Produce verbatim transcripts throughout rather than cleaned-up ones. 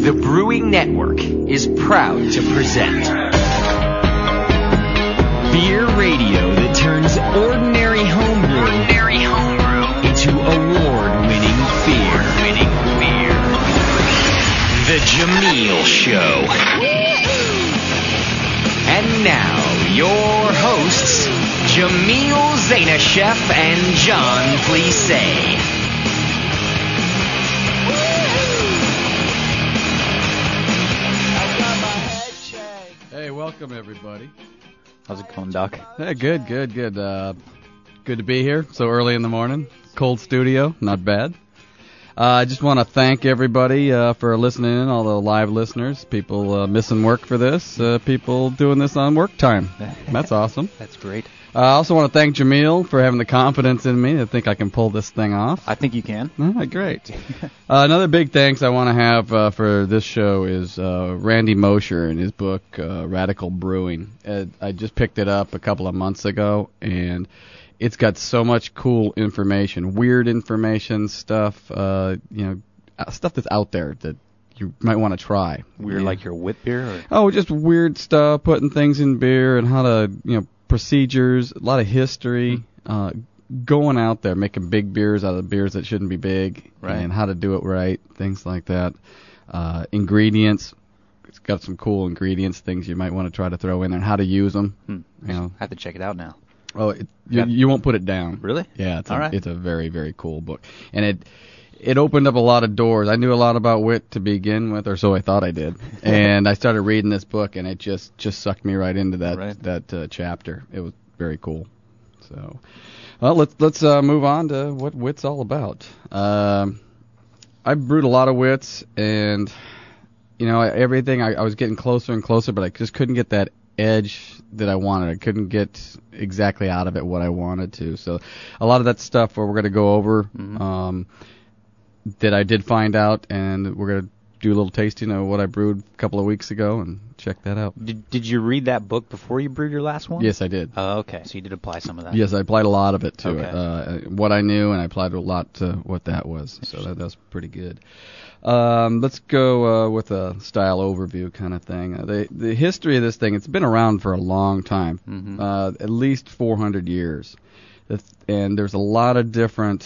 The Brewing Network is proud to present beer radio that turns ordinary homebrew, ordinary homebrew into award-winning beer. Winning beer. The Jameel Show. And now, your hosts, Jameel Zainasheff and John Plisse. Hey, welcome everybody. How's it going, Doc? Hey, good, good, good. Uh, good to be here so early in the morning. Cold studio, not bad. Uh, I just want to thank everybody uh, for listening in, all the live listeners, people uh, missing work for this, uh, people doing this on work time. That's awesome. That's great. Uh, I also want to thank Jameel for having the confidence in me to think I can pull this thing off. I think you can. All right, great. uh, another big thanks I want to have uh, for this show is uh, Randy Mosher and his book, uh, Radical Brewing. Uh, I just picked it up a couple of months ago, and it's got so much cool information, weird information, stuff, uh, you know, stuff that's out there that you might want to try. Weird, yeah. Like your wit beer? Or? Oh, just weird stuff, putting things in beer and how to, you know, procedures, a lot of history, uh, going out there, making big beers out of beers that shouldn't be big, right. And how to do it right, things like that. Uh, ingredients, it's got some cool ingredients, things you might want to try to throw in there, and how to use them. Hmm. You know. I have to check it out now. Oh, it, you, you won't put it down. Really? Yeah, it's a, All right. it's a very, very cool book. And it it opened up a lot of doors. I knew a lot about wit to begin with, or so I thought I did. And I started reading this book, and it just, just sucked me right into that right. that uh, chapter. It was very cool. So, well, let's let's uh, move on to what wit's all about. Um, I brewed a lot of wits, and you know everything. I, I was getting closer and closer, but I just couldn't get that edge that I wanted. I couldn't get exactly out of it what I wanted to. So a lot of that stuff where we're going to go over mm-hmm. um, that I did find out, and we're going to do a little tasting of what I brewed a couple of weeks ago and check that out. Did Did you read that book before you brewed your last one? Yes, I did. Oh, okay. So you did apply some of that. Yes, I applied a lot of it to Okay. it. Uh, what I knew, and I applied a lot to what that was. So that, that's pretty good. Um, let's go uh, with a style overview kind of thing. Uh, the the history of this thing, it's been around for a long time, mm-hmm. uh, at least four hundred years. That's, and there's a lot of different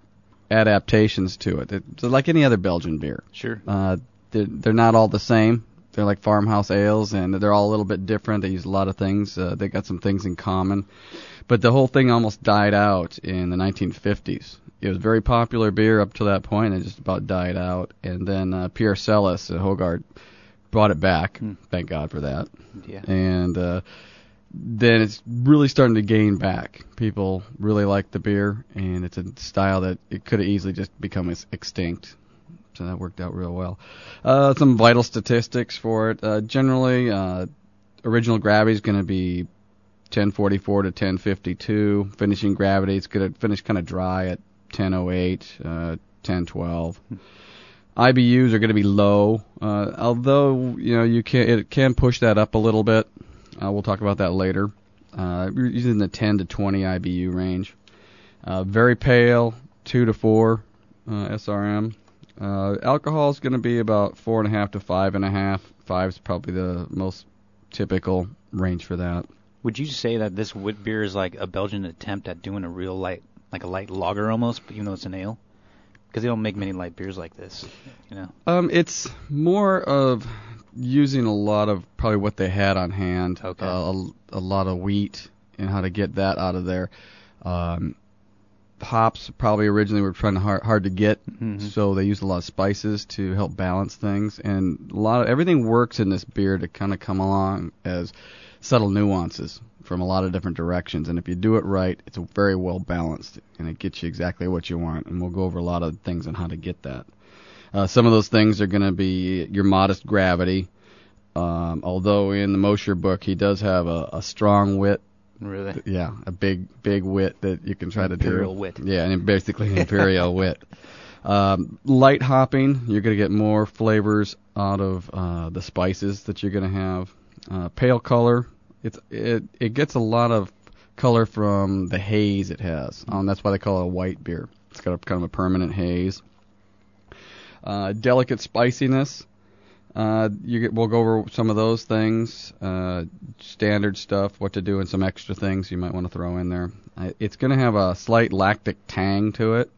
adaptations to it. It's like any other Belgian beer. Sure. Uh, they're, they're not all the same. They're like farmhouse ales, and they're all a little bit different. They use a lot of things. Uh, they got some things in common. But the whole thing almost died out in the nineteen fifties. It was a very popular beer up to that point, and it just about died out. And then uh, Pierre Celis at Hoegaarden brought it back. Hmm. Thank God for that. Yeah. And uh, then it's really starting to gain back. People really like the beer, and it's a style that it could have easily just become ex- extinct. So that worked out real well. Uh, some vital statistics for it. Uh, generally, uh, original gravity is going to be ten forty-four to ten fifty-two. Finishing gravity, it's going to finish kind of dry at ten oh eight, uh, ten twelve. I B Us are going to be low, uh, although you know you can it can push that up a little bit. Uh, we'll talk about that later. Uh, we're using the ten to twenty I B U range. Uh, very pale, two to four uh, S R M. Uh, alcohol is going to be about four and a half to five and a half. Five is probably the most typical range for that. Would you say that this wit beer is like a Belgian attempt at doing a real light, like a light lager almost, even though it's an ale? Because they don't make many light beers like this, you know. Um, it's more of using a lot of probably what they had on hand. Okay. Uh, a, a lot of wheat and how to get that out of there. Um, hops probably originally were trying to hard, hard to get, mm-hmm. so they used a lot of spices to help balance things, and a lot of everything works in this beer to kind of come along as subtle nuances from a lot of different directions, and if you do it right, it's very well balanced, and it gets you exactly what you want, and we'll go over a lot of things on how to get that. Uh, some of those things are going to be your modest gravity, um, although in the Mosher book he does have a, a strong wit. Really? Yeah, a big, big wit that you can try to do. Imperial wit. Yeah, and basically an imperial wit. Um, light hopping, you're going to get more flavors out of uh, the spices that you're going to have. Uh, pale color, it's it it gets a lot of color from the haze it has. Um, that's why they call it a white beer. It's got a kind of a permanent haze. Uh, delicate spiciness. Uh, you get, we'll go over some of those things, uh, standard stuff, what to do, and some extra things you might want to throw in there. I, it's going to have a slight lactic tang to it.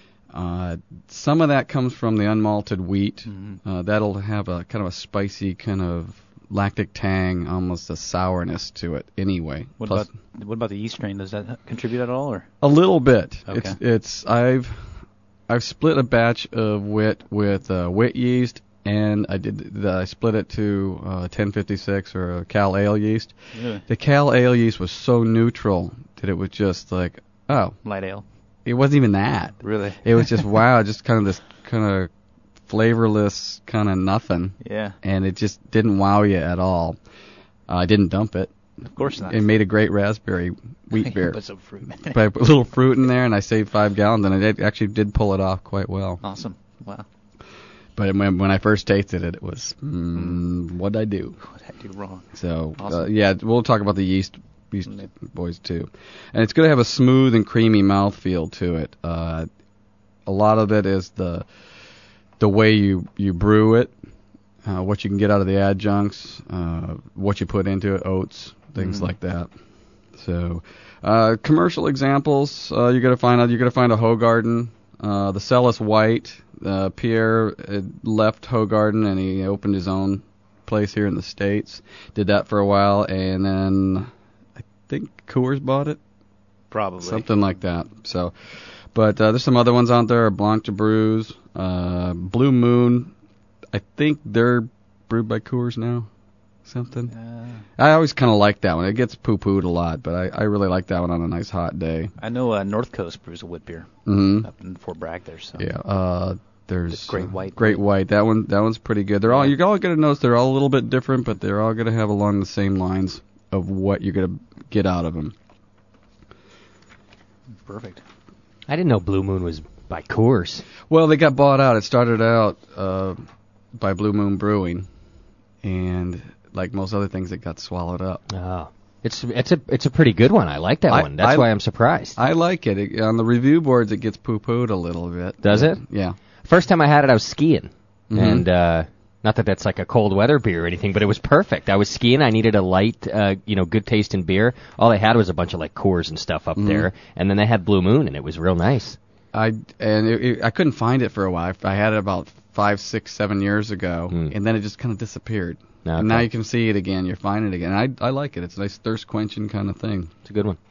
Uh, some of that comes from the unmalted wheat. Mm-hmm. Uh, that'll have a kind of a spicy kind of lactic tang, almost a sourness to it anyway. What Plus, about what about the yeast strain? Does that contribute at all, or? a little bit. Okay. It's it's I've I've split a batch of wit with uh, wit yeast, and I did the, I split it to uh, ten fifty-six or a Cal Ale yeast. Really? The Cal Ale yeast was so neutral that it was just like, oh, Light ale. it wasn't even that. Really? It was just wow, just kind of this kind of flavorless kind of nothing, Yeah. and it just didn't wow you at all. Uh, I didn't dump it. Of course not. It made a great raspberry wheat beer. Put some fruit. But I put a little fruit in there, and I saved five gallons, and it actually did pull it off quite well. Awesome. Wow. But when, when I first tasted it, it was, mm, what'd I do? What did I do wrong? So, Awesome. uh, yeah, we'll talk about the yeast, yeast boys, too. And it's going to have a smooth and creamy mouthfeel to it. Uh, a lot of it is the the way you, you brew it, uh, what you can get out of the adjuncts, uh, what you put into it, oats, things Mhm. like that. So, uh, commercial examples, uh, you're gonna find out. You're gonna find a Hoegaarden, uh, the Celis White. Uh, Pierre uh, left Hoegaarden and he opened his own place here in the States. Did that for a while, and then I think Coors bought it, Probably. something like that. So, but uh, there's some other ones out there. Blanc de Brews, uh, Blue Moon. I think they're brewed by Coors now. Something. Uh, I always kind of like that one. It gets poo-pooed a lot, but I, I really like that one on a nice hot day. I know uh, North Coast brews a wit beer Mm-hmm. up in Fort Bragg there. So. Yeah. Uh, there's The Great uh, White. Great White. That one. That one's pretty good. They're all. Yeah. You're all gonna notice they're all a little bit different, but they're all gonna have along the same lines of what you're gonna get out of them. Perfect. I didn't know Blue Moon was by Coors. Well, they got bought out. It started out uh, by Blue Moon Brewing, and like most other things, it got swallowed up. Oh, it's it's a it's a pretty good one. I like that I- one. That's I- why I'm surprised. I like it. it. On the review boards, it gets poo-pooed a little bit. Does it? Yeah. First time I had it, I was skiing, Mhm. and uh, not that that's like a cold weather beer or anything, but it was perfect. I was skiing. I needed a light, uh, you know, good tasting beer. All they had was a bunch of like Coors and stuff up Mhm. there, and then they had Blue Moon, and it was real nice. I and it, it, I couldn't find it for a while. I had it about five, six, seven years ago, Hmm. and then it just kind of disappeared. Okay. And now you can see it again. You're finding it again. I I like it. It's a nice thirst quenching kind of thing. It's a good one.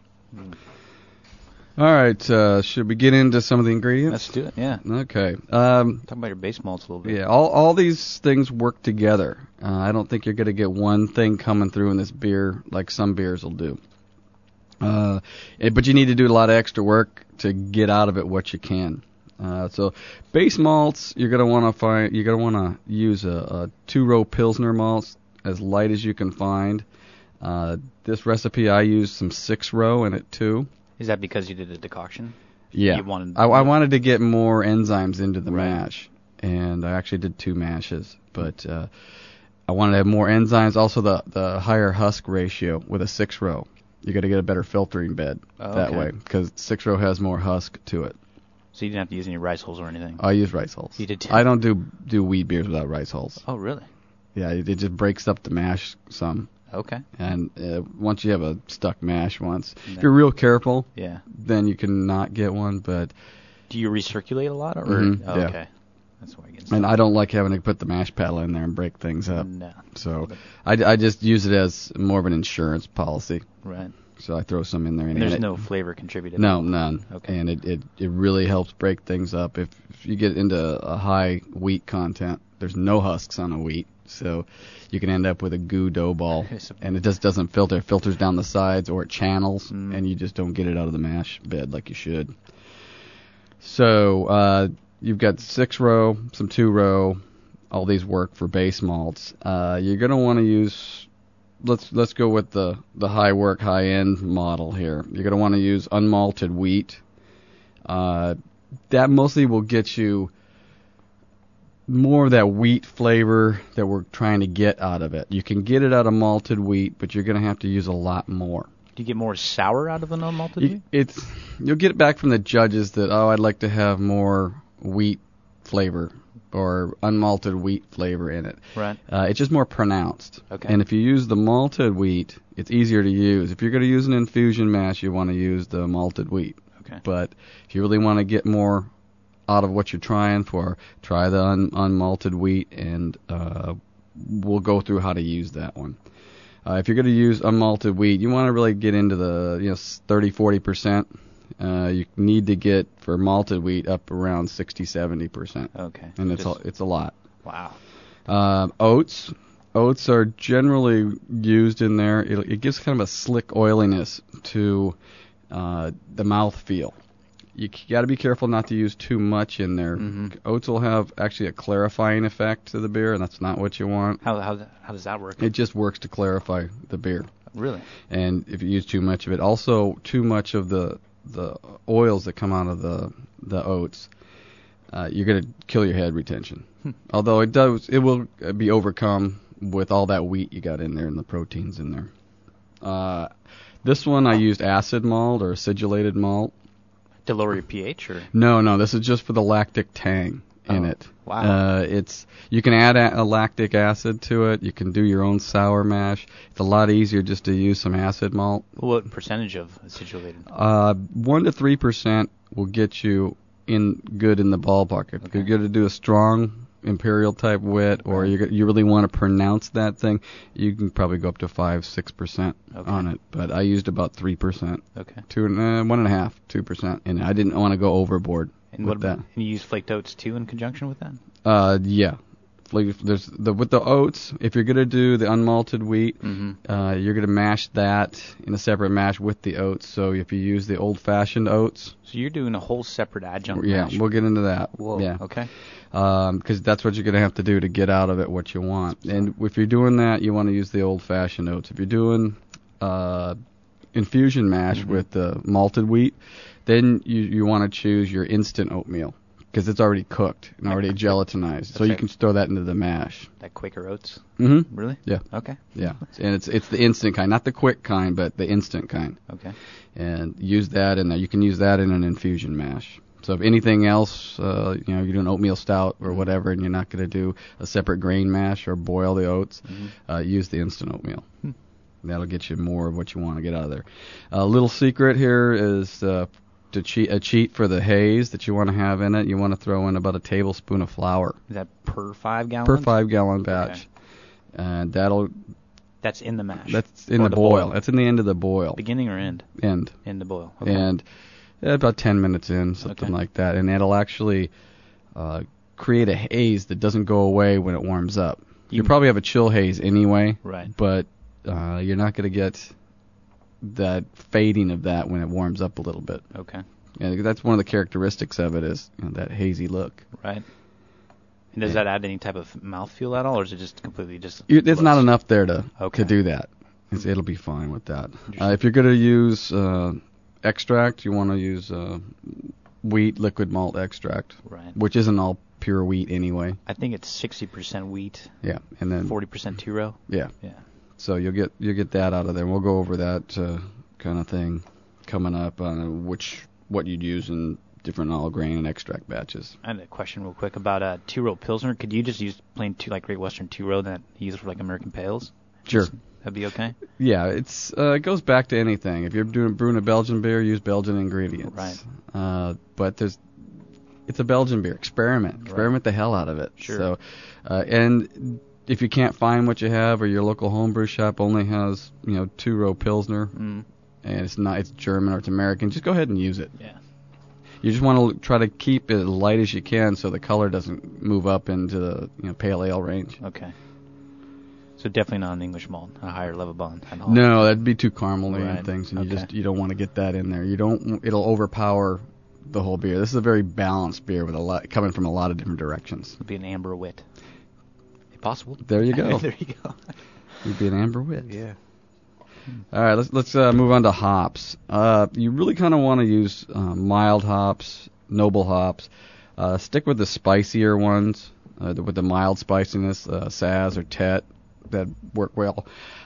All right. Uh, should we get into some of the ingredients? Let's do it. Yeah. Okay. Um, Talk about your base malts a little bit. yeah. All all these things work together. Uh, I don't think you're going to get one thing coming through in this beer like some beers will do. Uh, eh, but you need to do a lot of extra work to get out of it what you can. Uh, so base malts, you're gonna want to find. You're gonna want to use a, a two-row Pilsner malts as light as you can find. Uh, this recipe I used some six-row in it too. Is that because you did a decoction? Yeah, You wanted- I, I wanted to get more enzymes into the Right. mash, and I actually did two mashes, but uh, I wanted to have more enzymes. Also, the the higher husk ratio with a six-row, you got to get a better filtering bed Oh, that okay. way because six-row has more husk to it. So you didn't have to use any rice hulls or anything? I use rice hulls. You did too? I don't do do wheat beers without rice hulls. Oh, really? Yeah, it, it just breaks up the mash some, Okay. and uh, once you have a stuck mash once, Yeah. if you're real careful, Yeah. then you can not get one. But Do you recirculate a lot? Or Mhm, oh, yeah. Okay. That's why I get and I don't like having to put the mash paddle in there and break things up. No. So I, I just use it as more of an insurance policy. Right. So I throw some in there. And and there's it, no flavor contributed? No, none. Okay. And it, it, it really helps break things up. If, if you get into a high wheat content, there's no husks on a wheat. So you can end up with a goo dough ball. And it just doesn't filter. It filters down the sides or it channels. Mm. And you just don't get it out of the mash bed like you should. So uh, you've got six row, some two row. All these work for base malts. Uh, you're going to want to use... Let's let's go with the, the high work, high end model here. You're going to want to use unmalted wheat. Uh, that mostly will get you more of that wheat flavor that we're trying to get out of it. You can get it out of malted wheat, but you're going to have to use a lot more. Do you get more sour out of an unmalted You, wheat? it's you'll get it back from the judges that oh I'd like to have more wheat flavor, or unmalted wheat flavor in it. Right. Uh, it's just more pronounced. Okay. And if you use the malted wheat, it's easier to use. If you're going to use an infusion mash, you want to use the malted wheat. Okay. But if you really want to get more out of what you're trying for, try the un- unmalted wheat, and uh, we'll go through how to use that one. Uh, if you're going to use unmalted wheat, you want to really get into the you know thirty, forty percent. Uh, you need to get for malted wheat up around sixty, seventy percent. Okay. And it's Just- a, it's a lot. Wow. Um, oats. Oats are generally used in there. It, it gives kind of a slick oiliness to uh, the mouth feel. You got to be careful not to use too much in there. Mhm. Oats will have actually a clarifying effect to the beer, and that's not what you want. How how how does that work? It just works to clarify the beer. Really? And if you use too much of it, also too much of the the oils that come out of the the oats, uh, you're gonna kill your head retention. Hmm. Although it does, it will be overcome with all that wheat you got in there and the proteins in there. Uh, this one I used acid malt or acidulated malt. To lower your pH, or? No, no, this is just for the lactic tang in Oh, it. wow. Uh, it's you can add a, a lactic acid to it. You can do your own sour mash. It's a lot easier just to use some acid malt. What percentage of acidulated? Uh, one to three percent will get you in good in the ballpark. If Okay. you're going to do a strong imperial type wit, or Right. you you really want to pronounce that thing, you can probably go up to five, six percent Okay. on it. But I used about three percent, Okay. two and uh, one and a half, two percent, and I didn't want to go overboard And with what that. about, and you use flaked oats too in conjunction with that? Uh, yeah. Like if there's the with the oats. If you're gonna do the unmalted wheat, Mm-hmm. uh, you're gonna mash that in a separate mash with the oats. So if you use the old-fashioned oats, So you're doing a whole separate adjunct yeah, mash. we'll get into that. Whoa. Yeah. Okay. Um, because that's what you're gonna have to do to get out of it what you want. And if you're doing that, you want to use the old-fashioned oats. If you're doing uh, infusion mash Mhm. with the malted wheat, then you you want to choose your instant oatmeal because it's already cooked and already gelatinized. So That's you right. can throw that into the mash. That Quaker oats. Mm-hmm. Really? Yeah. Okay. Yeah, and it's it's the instant kind, not the quick kind, but the instant kind. Okay. And use that in there. You can use that in an infusion mash. So if anything else, uh, you know, you're doing oatmeal stout or whatever, and you're not going to do a separate grain mash or boil the oats, Mhm. uh, use the instant oatmeal. Hmm. That'll get you more of what you want to get out of there. A little secret here is uh, to cheat a cheat for the haze that you want to have in it. You want to throw in about a tablespoon of flour Is that per five gallons? per five gallon batch, Okay. and that'll That's in the mash. that's in Or the, boil. That's in the end of the boil. Beginning or end? End. In the boil. Okay. And uh, about ten minutes in, something Okay. like that, and it'll actually uh, create a haze that doesn't go away when it warms up. You You- probably have a chill haze anyway, Right. but uh, you're not going to get that fading of that when it warms up a little bit. Okay. And that's one of the characteristics of it is you know, that hazy look. Right. And does Yeah. that add any type of mouthfeel at all, or is it just completely just? You- It's not looks? enough there to Okay. to do that. It's, it'll be fine with that. Uh, Interesting. if you're going to use uh, extract, you want to use uh, wheat liquid malt extract, Right. which isn't all pure wheat anyway. I think it's sixty percent wheat, Yeah, and then forty percent two row. yeah, Yeah. so you'll get you'll get that out of there. And we'll go over that uh, kind of thing coming up on which what you'd use in different all grain and extract batches. I had a question real quick about uh, two row pilsner. Could you just use plain two like Great Western two row that you use for like American Pales? Sure. Just- That'd be okay. Yeah, it's uh, it goes back to anything. If you're doing brewing a Belgian beer, use Belgian ingredients. Right. Uh, but there's it's a Belgian beer. Experiment. Experiment the hell out of it. Sure. So, uh, and if you can't find what you have, or your local homebrew shop only has you know two row pilsner, Mm. and it's not it's German or it's American, just go ahead and use it. Yeah. You just want to try to keep it as light as you can so the color doesn't move up into the you know pale ale range. Okay. So definitely not an English malt, a higher level bond at all. No, that'd be too caramely Right. and things, and you Okay. just you don't want to get that in there. You don't. It'll overpower the whole beer. This is a very balanced beer with a lot coming from a lot of different directions. It'd be an amber wit. If possible. There you go. There you go. You'd be an amber wit. Yeah. All right, let's let's uh, move on to hops. Uh, you really kind of want to use uh, mild hops, noble hops. Uh, stick with the spicier ones, uh, the, with the mild spiciness, uh, Saz or Tet, that work well.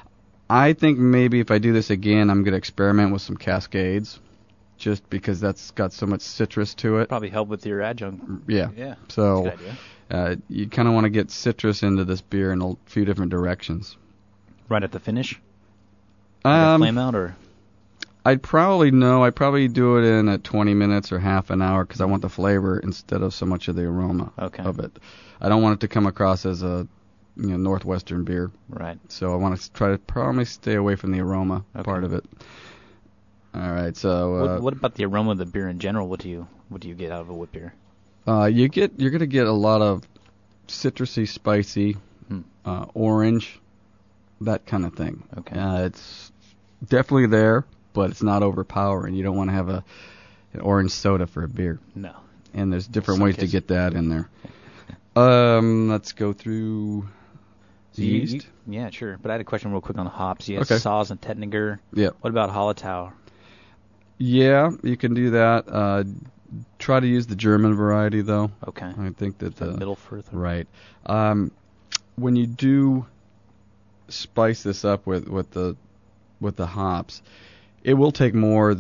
I think maybe if I do this again, I'm going to experiment with some Cascades, just because that's got so much citrus to it. Probably help with your adjunct. Yeah. Yeah. So That's a good idea. Uh, you kind of want to get citrus into this beer in a few different directions. Right at the finish? Like Um, a flame out, or? I'd probably no. I'd probably do it in at twenty minutes or half an hour because I want the flavor instead of so much of the aroma Okay. of it. I don't want it to come across as a you know northwestern beer. Right. So I want to try to probably stay away from the aroma Okay. part of it. All right. So uh, What, what about the aroma of the beer in general? What do you what do you get out of a wit beer? uh, you get you're gonna get a lot of citrusy, spicy, Hmm. uh, orange, that kind of thing. Okay. Uh, it's definitely there, but it's not overpowering. You don't want to have a an orange soda for a beer. No. And there's different Some ways to kids- get that in there. Um, let's go through So you- yeast. you- yeah, sure. But I had a question real quick on the hops. You had Okay. Saaz and Tettnanger. Yep. What about Hallertau? Yeah, you can do that. Uh, try to use the German variety though. Okay. I think that The the Middlefirth. right. Um, when you do spice this up with with the with the hops, it will take more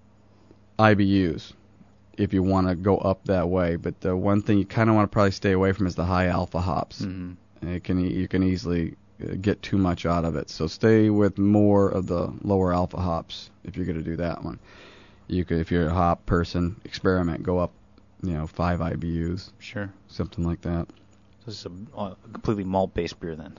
I B Us if you want to go up that way. But the one thing you kind of want to probably stay away from is the high alpha hops. Mhm. It can you can easily uh, get too much out of it. So stay with more of the lower alpha hops if you're going to do that one. You could, if you're a hop person, experiment, go up, you know, five I B Us, Sure. something like that. So this is a uh, completely malt-based beer then.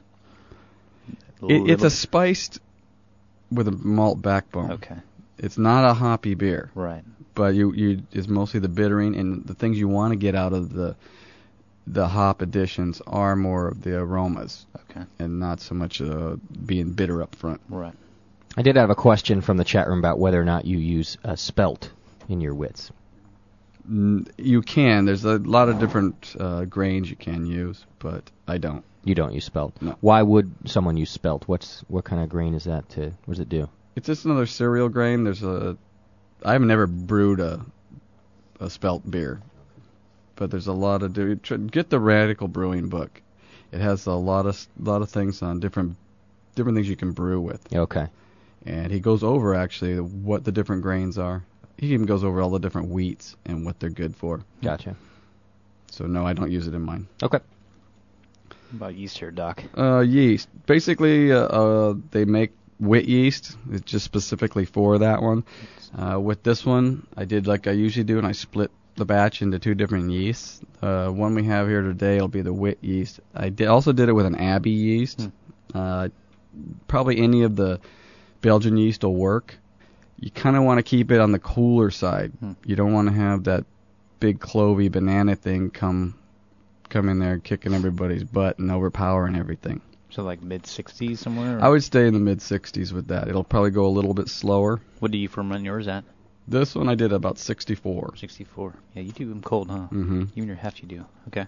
It, it's Little- a spiced with a malt backbone. Okay. It's not a hoppy beer, Right. but you you it's mostly the bittering and the things you want to get out of the the hop additions are more of the aromas Okay. and not so much uh, being bitter up front. Right. I did have a question from the chat room about whether or not you use uh, spelt in your wits. N- You can. There's a lot of different uh, grains you can use, but I don't. You don't use spelt. No. Why would someone use spelt? What's what kind of grain is that? To what does it do? It's just another cereal grain. There's a. I've never brewed a a spelt beer, but there's a lot of do. tr- Get the Radical Brewing book. It has a lot of lot of things on different different things you can brew with, Okay. and he goes over actually what the different grains are. He even goes over all the different wheats and what they're good for. Gotcha. So no, I don't use it in mine. Okay. What about yeast here, Doc? Uh, yeast. Basically, uh, uh, they make wit yeast. It's just specifically for that one. Uh, with this one, I did like I usually do, and I split the batch into two different yeasts. Uh, one we have here today will be the wit yeast. I did, also did it with an Abbey yeast. Hmm. Uh, probably any of the Belgian yeast will work. You kind of want to keep it on the cooler side. Hmm. You don't want to have that big clovey banana thing come come in there kicking everybody's butt and overpowering everything. So like mid sixties somewhere? Or I would stay in the mid sixties with that. It'll probably go a little bit slower. What do you ferment yours at? This one I did about sixty-four. sixty-four. Yeah, you do them cold, huh? Mm-hmm. Even your heft you do. Okay.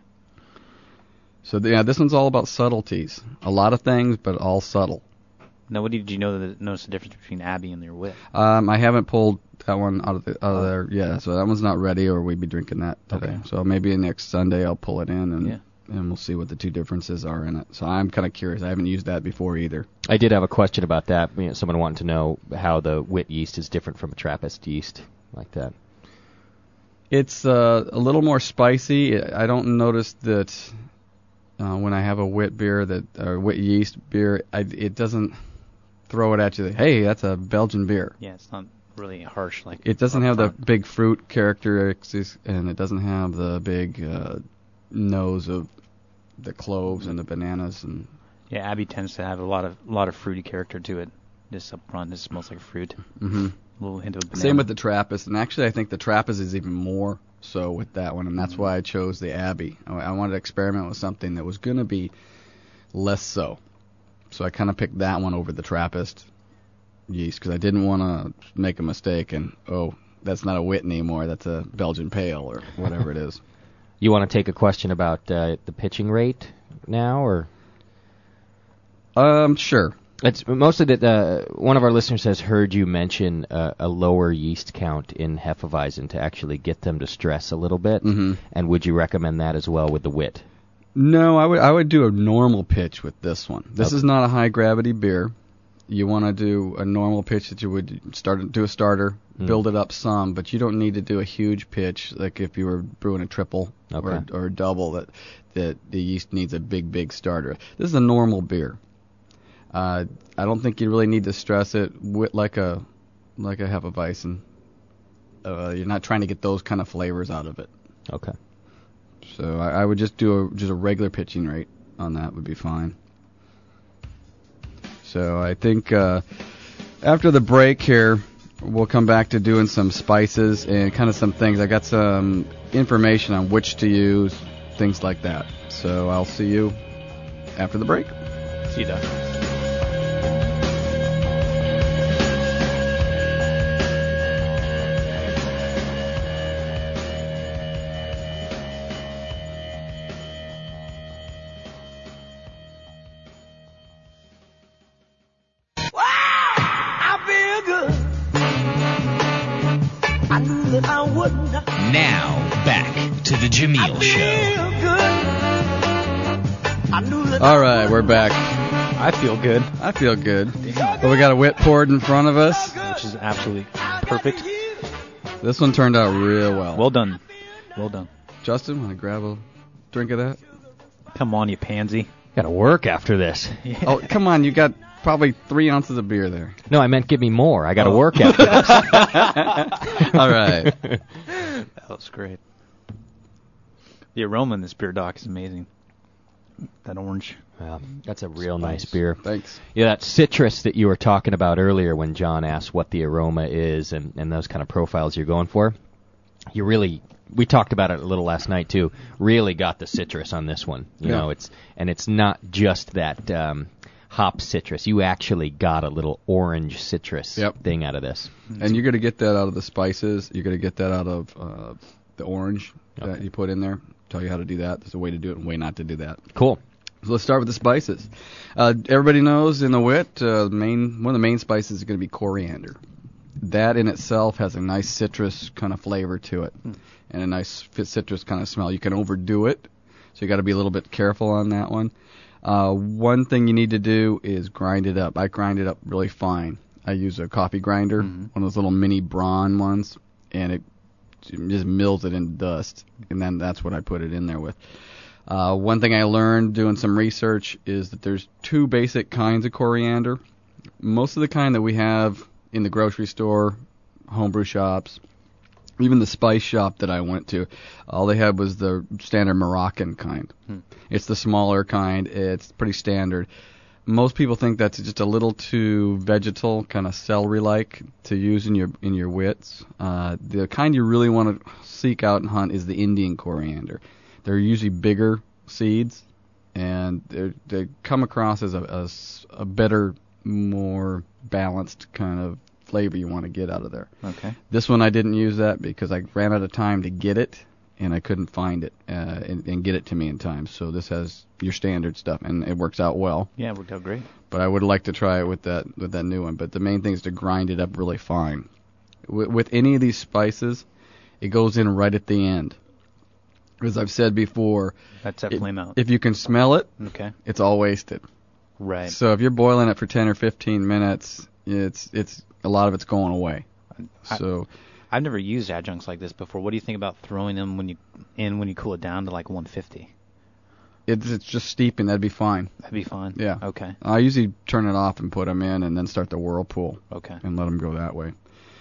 So yeah, this one's all about subtleties. A lot of things, but all subtle. Now, what did you know that notice the difference between Abbey and your wit? Um, I haven't pulled that one out of the, out of there yet, so that one's not ready, or we'd be drinking that today. Okay. So maybe next Sunday I'll pull it in and Yeah. and we'll see what the two differences are in it. So I'm kind of curious. I haven't used that before either. I did have a question about that. You know, someone wanted to know how the wit yeast is different from a Trappist yeast, like that. It's uh, a little more spicy. I don't notice that uh, when I have a wit beer that or wit yeast beer, I, it doesn't throw it at you. Like, hey, that's a Belgian beer. Yeah, it's not really harsh like. It doesn't up have the front. big fruit characteristics, and it doesn't have the big uh, nose of the cloves and the bananas. And Yeah, Abbey tends to have a lot of a lot of fruity character to it. Just up front, it smells like fruit. hmm A little hint of banana. Same with the Trappist, and actually I think the Trappist is even more so with that one, and that's why I chose the Abbey. I, I wanted to experiment with something that was going to be less so. So I kind of picked that one over the Trappist yeast because I didn't want to make a mistake and, oh, that's not a wit anymore, that's a Belgian pale or whatever it is. You want to take a question about uh, the pitching rate now, or? Um, sure. It's mostly that uh, one of our listeners has heard you mention uh, a lower yeast count in Hefeweizen to actually get them to stress a little bit. Mhm. And would you recommend that as well with the wit? No, I would I would do a normal pitch with this one. This Okay. is not a high gravity beer. you want to do a normal pitch that you would start do a starter, Mm. build it up some, but you don't need to do a huge pitch like if you were brewing a triple Okay. or or a double that that the yeast needs a big big starter. This is a normal beer. Uh, I don't think you really need to stress it with like a like a Hefeweizen. Uh, you're not trying to get those kind of flavors out of it. Okay. So I, I would just do a, just a regular pitching rate on that would be fine. So I think uh, after the break here, we'll come back to doing some spices and kind of some things. I got some information on which to use, things like that. So I'll see you after the break. See you, Doc. Now, back to the Jameel Show. All right, we're back. I feel good, I feel good. But we got a wit poured in front of us. which is absolutely perfect. This one turned out real well. Well done. Well done. Justin, want to grab a drink of that? Come on, you pansy. Got to work after this. Oh, come on, you got probably three ounces of beer there. No, I meant give me more. I got to Oh. work after this. All right. That was great. The aroma in this beer, Doc, is amazing. That orange. Well, that's a real nice beer. Thanks. Yeah, that citrus that you were talking about earlier when John asked what the aroma is and, and those kind of profiles you're going for, you really, we talked about it a little last night too, really got the citrus on this one. You Yeah. know, it's and it's not just that um, hop citrus. You actually got a little orange citrus Yep. thing out of this. And you're going to get that out of the spices. You're going to get that out of uh, the orange that Okay. you put in there. Tell you how to do that. There's a way to do it and a way not to do that. Cool. So let's start with the spices. Uh, everybody knows in the wit, uh, main one of the main spices is going to be coriander. That in itself has a nice citrus kind of flavor to it, and a nice fit citrus kind of smell. You can overdo it, so you got to be a little bit careful on that one. Uh, one thing you need to do is grind it up. I grind it up really fine. I use a coffee grinder, one of those little mini Braun ones, and it just mills it in dust, and then that's what I put it in there with. Uh, one thing I learned doing some research is that there's two basic kinds of coriander. Most of the kind that we have in the grocery store, homebrew shops, even the spice shop that I went to, all they had was the standard Moroccan kind. Hmm. It's the smaller kind. It's pretty standard. Most people think that's just a little too vegetal, kind of celery-like to use in your in your wits. Uh, the kind you really want to seek out and hunt is the Indian coriander. They're usually bigger seeds, and they they come across as a, a s- a better, more balanced kind of flavor you want to get out of there. Okay. This one I didn't use that because I ran out of time to get it, and I couldn't find it uh, and, and get it to me in time. So this has your standard stuff, and it works out well. Yeah, it worked out great. But I would like to try it with that with that new one. But the main thing is to grind it up really fine. With, with any of these spices, it goes in right at the end. As I've said before, That's that it- flame out. if you can smell it, Okay. it's all wasted. Right. So if you're boiling it for ten or fifteen minutes, it's it's a lot of it's going away. I- So I've never used adjuncts like this before. What do you think about throwing them when you in when you cool it down to like one fifty? it's it's just steeping. That'd be fine. That'd be fine. Yeah. Okay. I usually turn it off and put them in, and then start the whirlpool Okay. and let them go that way.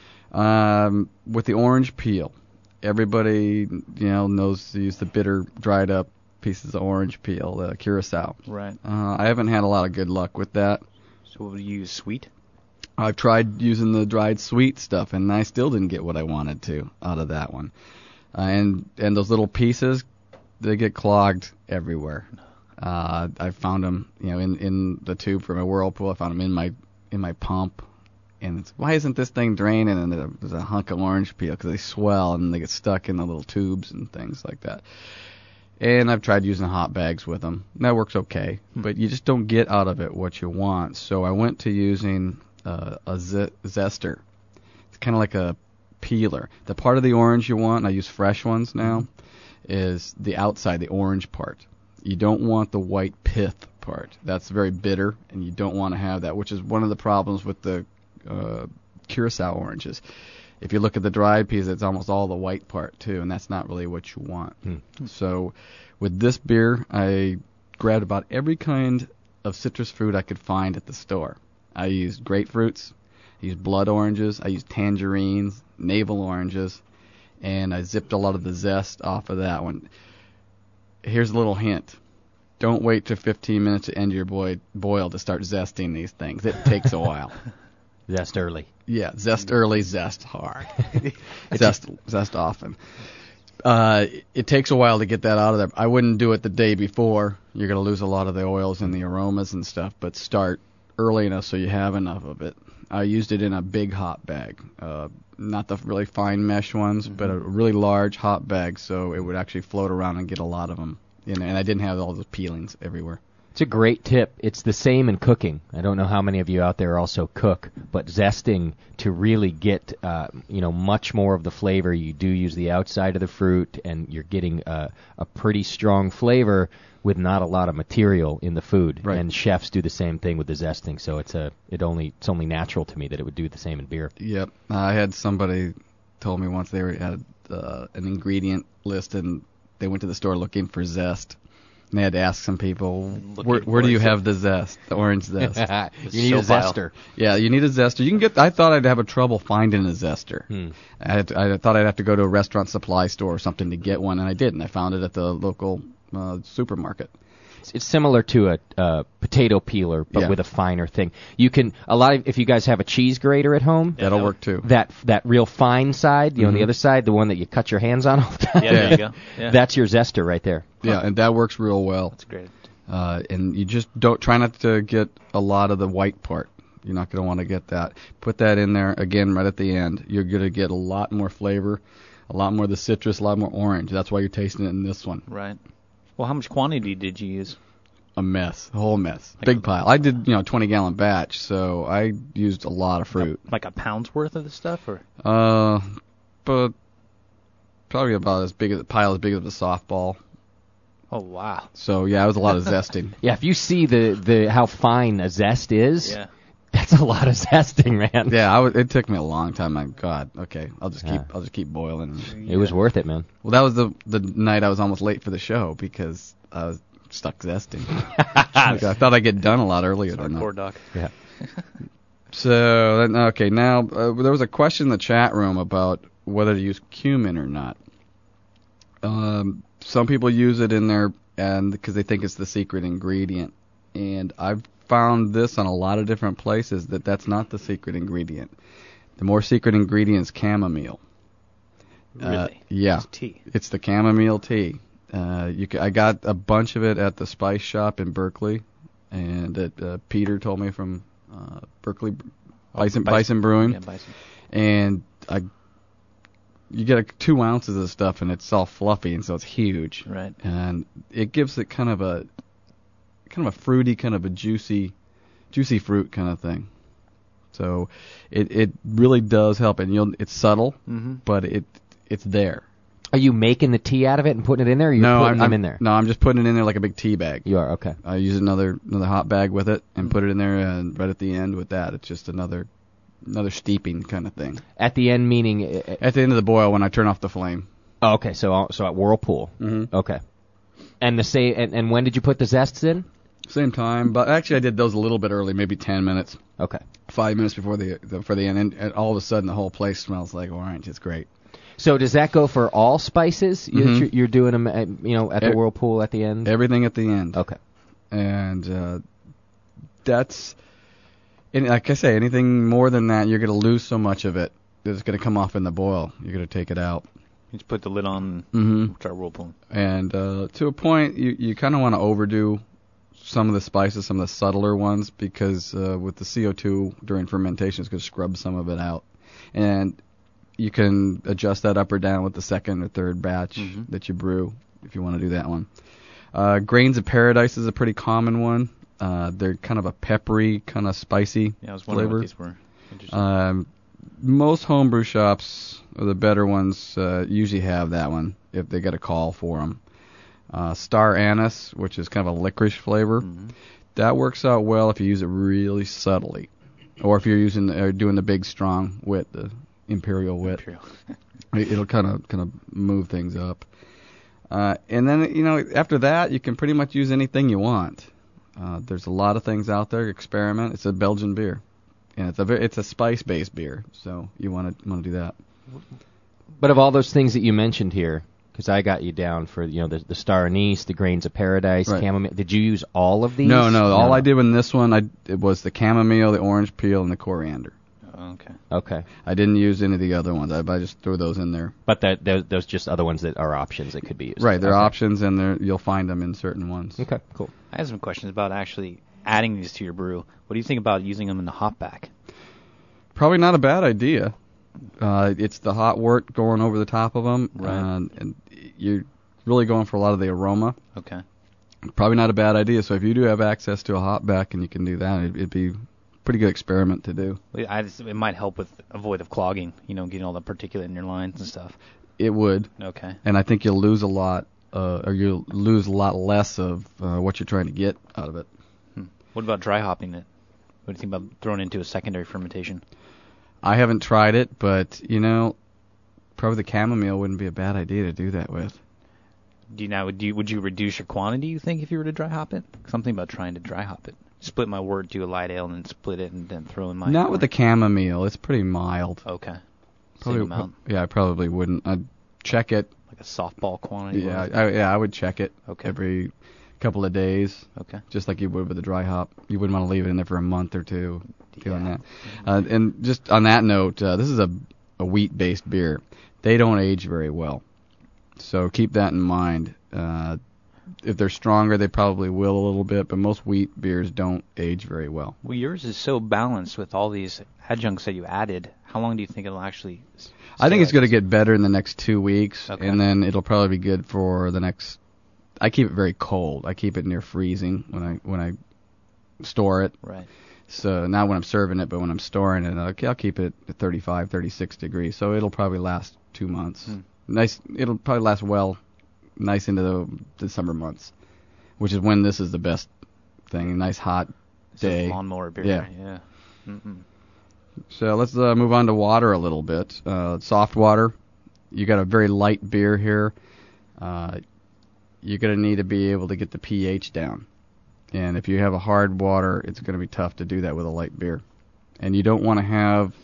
Um, with the orange peel, everybody you know knows to use the bitter, dried up pieces of orange peel, the curacao. Right. Uh, I haven't had a lot of good luck with that. So would you use sweet? I've tried using the dried sweet stuff, and I still didn't get what I wanted to out of that one. Uh, and and those little pieces, they get clogged everywhere. Uh, I found them, you know, in, in the tube from a whirlpool. I found them in my in my pump. And it's, why isn't this thing draining? And there- there's a hunk of orange peel because they swell and they get stuck in the little tubes and things like that. And I've tried using hot bags with them. That works okay, but you just don't get out of it what you want. So I went to using uh, a ze- zester. It's kind of like a peeler. The part of the orange you want, and I use fresh ones now, is the outside, the orange part. You don't want the white pith part. That's very bitter, and you don't want to have that, which is one of the problems with the uh, Curacao oranges. If you look at the dried peas, it's almost all the white part too, and that's not really what you want. Hmm. So with this beer, I grabbed about every kind of citrus fruit I could find at the store. I used grapefruits, I used blood oranges, I used tangerines, navel oranges, and I zipped a lot of the zest off of that one. Here's a little hint. Don't wait till fifteen minutes to end your boy, boil to start zesting these things. It takes a while. Zest early. Yeah, zest early, zest hard. zest zest often. Uh, it takes a while to get that out of there. I wouldn't do it the day before. You're going to lose a lot of the oils and the aromas and stuff, but start early enough so you have enough of it. I used it in a big hot bag. Uh, not the really fine mesh ones, mm-hmm. but a really large hot bag so it would actually float around and get a lot of them in there. And I didn't have all those peelings everywhere. It's a great tip. It's the same in cooking. I don't know how many of you out there also cook, but zesting to really get uh, you know much more of the flavor. You do use the outside of the fruit, and you're getting uh, a pretty strong flavor with not a lot of material in the food. Right. And chefs do the same thing with the zesting. So it's a it only it's only natural to me that it would do the same in beer. Yep. I had somebody told me once they were, had uh, an ingredient list and they went to the store looking for zest. And they had to ask some people, where, where do you have the zest, the orange zest? You need a zester. Yeah, you need a zester. You can get. I thought I'd have a trouble finding a zester. Hmm. I, had to, I thought I'd have to go to a restaurant supply store or something to get one, and I didn't. I found it at the local uh, supermarket. It's similar to a uh, potato peeler, but Yeah. with a finer thing. You can a lot of if you guys have a cheese grater at home, That'll work too. that that real fine side, you know, on Mhm. the other side, the one that you cut your hands on all the time. Yeah, there you go. Yeah. That's your zester right there. Yeah, and that works real well. That's great. Uh, and you just don't try not to get a lot of the white part. You're not going to want to get that. Put that in there again right at the end. You're going to get a lot more flavor, a lot more of the citrus, a lot more orange. That's why you're tasting it in this one. Right. Well, how much quantity did you use? A mess, a whole mess, Like big a- pile. I did, you know, twenty gallon batch, so I used a lot of fruit. Like a pound's worth of the stuff, or? Uh, but probably about as big as a pile as big as a softball. Oh wow. So yeah, it was a lot of zesting. Yeah, if you see the, the how fine a zest is, Yeah. that's a lot of zesting, man. Yeah, I was, it took me a long time. My God, okay, I'll just keep, Yeah. I'll just keep boiling. It was worth it, man. Well, that was the the night I was almost late for the show because I was stuck zesting. Like, I thought I'd get done a lot earlier than Poor that. doc. Yeah. So then, okay, now uh, there was a question in the chat room about whether to use cumin or not. Um, some people use it in there and because they think it's the secret ingredient, and I've found this on a lot of different places that that's not the secret ingredient. The more secret ingredient is chamomile. Really? Uh, yeah. Just tea. It's the chamomile tea. Uh, you ca I got a bunch of it at the Spice Shop in Berkeley, and it, uh, Peter told me from uh, Berkeley Bison, Bison. Bison Brewing, Yeah, bison. and I you get a, two ounces of stuff, and it's all fluffy, and so it's huge, Right. and it gives it kind of a kind of a fruity, kind of a juicy, juicy fruit kind of thing. So it it really does help, and you'll it's subtle, Mm-hmm. but it it's there. Are you making the tea out of it and putting it in there, or you're no, putting I'm, them I'm- in there? No, I'm just putting it in there like a big tea bag. You are, okay. I use another another hot bag with it and put it in there, and right at the end with that, it's just another another steeping kind of thing. At the end, meaning... Uh, At the end of the boil, when I turn off the flame. oh, okay, so so at Whirlpool. Mm-hmm. Okay. And the say, and, and when did you put the zests in? Same time, but actually I did those a little bit early, maybe ten minutes, Okay. five minutes before the, the for the end, and, and all of a sudden the whole place smells like orange. It's great. So does that go for all spices? You- Mhm. You're, you're doing them, at, you know, at the E- Whirlpool at the end. Everything at the end. Okay. And uh, that's, and like I say, anything more than that, you're going to lose so much of it that it's going to come off in the boil. You're going to take it out. You just put the lid on. Mm-hmm. Start whirlpooling. And uh, to a point, you, you kind of want to overdo some of the spices, some of the subtler ones, because uh, with the C O two during fermentation, it's going to scrub some of it out. And you can adjust that up or down with the second or third batch Mhm. that you brew if you want to do that one. Uh, Grains of Paradise is a pretty common one. Uh, they're kind of a peppery, kind of spicy Yeah, I was wondering flavor. what these were. Interesting. Um, most homebrew shops, or the better ones, uh, usually have that one if they get a call for them. Uh, Star Anise, which is kind of a licorice flavor. Mm-hmm. That works out well if you use it really subtly, or if you're using or doing the big strong wit, the Imperial wit. Imperial. It'll kind of kind of move things up. Uh, and then you know after that you can pretty much use anything you want. Uh, there's a lot of things out there. Experiment. It's a Belgian beer, and it's a ve- it's a spice based beer. So you want to want to do that. But of all those things that you mentioned here, because I got you down for you know the, the Star Anise, the Grains of Paradise, Right. chamomile. Did you use all of these? No, no. All I did in this one, I it was the chamomile, the orange peel, and the coriander. Oh, okay. Okay, I didn't use any of the other ones. I, I just threw those in there. but that those, those just other ones that are options that could be used. Right, they're Okay. options, and they're, you'll find them in certain ones. Okay, cool. I have some questions about actually adding these to your brew. What do you think about using them in the hop back? Probably not a bad idea. Uh, it's the hot wort going over the top of them, Right. and, and you're really going for a lot of the aroma. Okay. Probably not a bad idea. So if you do have access to a hot back and you can do that, it'd, it'd be a pretty good experiment to do. Well, I just, it might help with avoid of clogging, you know, getting all the particulate in your lines and stuff. It would, Okay. and I think you'll lose a lot, uh, or you'll lose a lot less of uh, what you're trying to get out of it. Hmm. What about dry hopping it? What do you think about throwing it into a secondary fermentation? I haven't tried it, but you know, probably the chamomile wouldn't be a bad idea to do that with. Do you now would you would you reduce your quantity? You think if you were to dry hop it? Something about trying to dry hop it. Split my wort to a light ale and then split it and then throw in my. Not with the chamomile. It's pretty mild. Okay. Probably, Same amount, yeah, I probably wouldn't. I'd check it. like a softball quantity. Yeah, was it? I, yeah, I would check it Okay. every couple of days, Okay. just like you would with a dry hop. You wouldn't want to leave it in there for a month or two doing Yeah. that. Uh, and just on that note, uh, this is a, a wheat-based beer. They don't age very well, so keep that in mind. Uh, if they're stronger, they probably will a little bit, but most wheat beers don't age very well. Well, yours is so balanced with all these adjuncts that you added. How long do you think it'll actually? s- I think stay it's going to like get better in the next two weeks, Okay. and then it'll probably be good for the next. I keep it very cold. I keep it near freezing when I when I store it. this? Right. So not when I'm serving it, but when I'm storing it, I'll, I'll keep it at thirty-five, thirty-six degrees. So it'll probably last two months. Hmm. Nice. It'll probably last well, nice into the, the summer months, which is when this is the best thing. A nice hot This is day. lawnmower beer. Yeah. right? Yeah. Mm-mm. So let's uh, move on to water a little bit. Uh, soft water. You got a very light beer here. Uh, you're going to need to be able to get the pH down. And if you have a hard water, it's going to be tough to do that with a light beer. And you don't want to have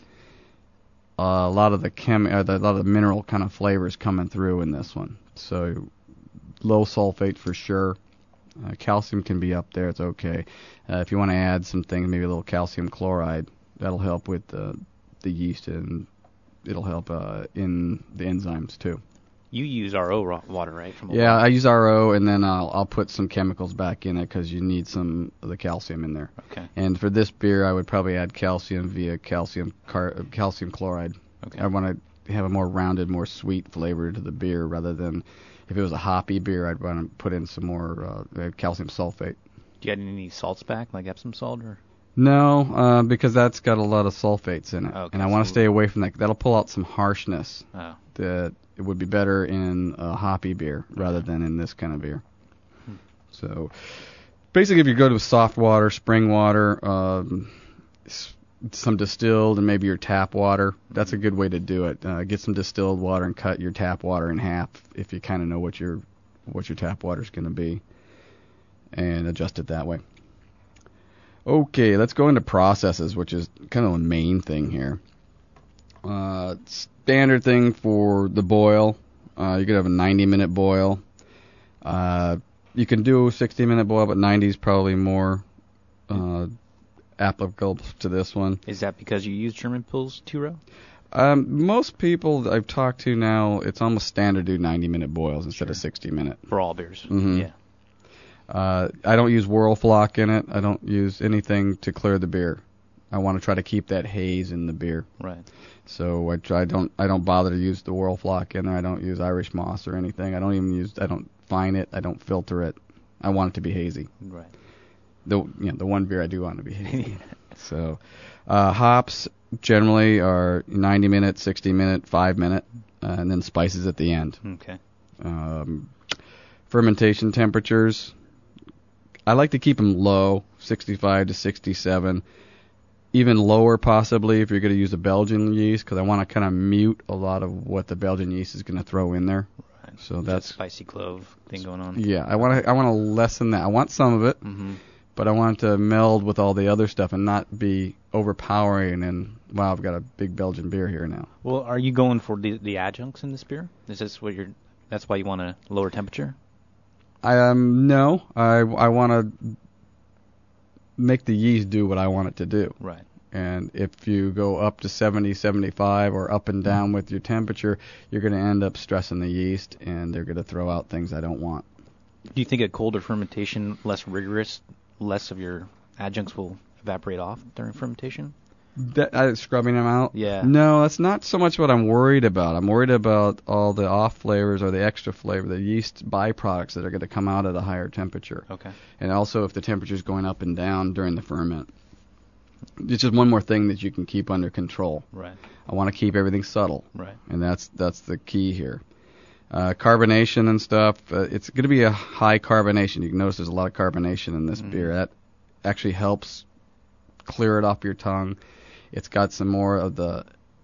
uh, a lot of the chem, uh, the, a lot of the mineral kind of flavors coming through in this one. So low sulfate for sure. Uh, calcium can be up there. It's okay. Uh, if you want to add some things, maybe a little calcium chloride, that'll help with the the yeast, and it'll help uh, in the enzymes too. You use R O ro- water, right? From a Yeah, well? I use R O, and then I'll I'll put some chemicals back in it because you need some of the calcium in there. Okay. And for this beer, I would probably add calcium via calcium car- calcium chloride. Okay. I want to have a more rounded, more sweet flavor to the beer rather than if it was a hoppy beer, I'd want to put in some more uh, calcium sulfate. Do you add any salts back, like Epsom salt, or? No, uh, because that's got a lot of sulfates in it, Okay, and I want to so- stay away from that. That'll pull out some harshness Oh. that it would be better in a hoppy beer rather than in this kind of beer. Hmm. So, basically, if you go to soft water, spring water, um, s- some distilled, and maybe your tap water, that's a good way to do it. Uh, get some distilled water and cut your tap water in half if you kind of know what your what your tap water is going to be, and adjust it that way. Okay, let's go into processes, which is kind of the main thing here. Uh, standard thing for the boil, uh, you could have a ninety minute boil. Uh, you can do a sixty minute boil, but ninety is probably more uh, applicable to this one. Is that because you use German Pils two row? Um, most people I've talked to now, it's almost standard to do ninety minute boils instead of sixty minute. For all beers. Mhm. Yeah. Uh, I don't use Whirlflock in it. I don't use anything to clear the beer. I want to try to keep that haze in the beer. Right. So I try don't I don't bother to use the Whirlflock in there. I don't use Irish moss or anything. I don't even use I don't fine it. I don't filter it. I want it to be hazy. Right. The you know, the one beer I do want to be hazy. So uh, hops generally are ninety minute, sixty minute, five minute, uh, and then spices at the end. Okay. Um, fermentation temperatures, I like to keep them low, sixty-five to sixty-seven. Even lower possibly if you're going to use a Belgian yeast, because I want to kind of mute a lot of what the Belgian yeast is going to throw in there. Right. So That that's spicy clove thing going on. yeah. I want to I want to lessen that. I want some of it, Mm-hmm. but I want it to meld with all the other stuff and not be overpowering. And wow, I've got a big Belgian beer here now. Well, are you going for the the adjuncts in this beer? Is this what you're? That's why you want a lower temperature? I um no, I I want to make the yeast do what I want it to do. Right. And if you go up to seventy, seventy-five, or up and down with your temperature, you're going to end up stressing the yeast, and they're going to throw out things I don't want. Do you think a colder fermentation, less rigorous, less of your adjuncts will evaporate off during fermentation? That, uh, scrubbing them out? Yeah. No, that's not so much what I'm worried about. I'm worried about all the off flavors or the extra flavor, the yeast byproducts that are going to come out at a higher temperature. Okay. And also if the temperature's going up and down during the ferment. It's just one more thing that you can keep under control. Right. I want to keep everything subtle. Right. And that's that's the key here. Uh, carbonation and stuff, uh, it's going to be a high carbonation. You can notice there's a lot of carbonation in this Mm. beer. That actually helps clear it off your tongue. It's got some more of the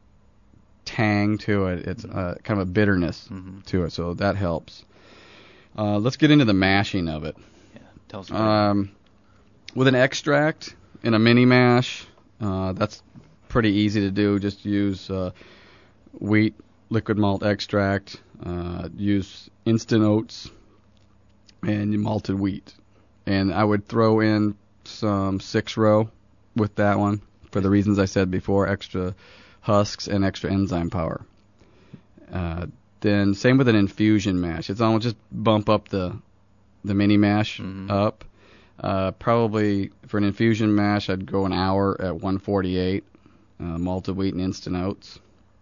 tang to it. It's uh, kind of a bitterness Mm-hmm. to it, so that helps. Uh, let's get into the mashing of it. Yeah. Tell us about it. Um, with an extract in a mini mash, uh, that's pretty easy to do. Just use uh, wheat liquid malt extract, uh, use instant oats, and malted wheat. And I would throw in some six row with that one for the reasons I said before, extra husks and extra enzyme power. Uh, then same with an infusion mash. It's almost just bump up the the mini mash Mhm. up. Uh, probably for an infusion mash, I'd go an hour at one forty-eight, uh, malted wheat and instant oats.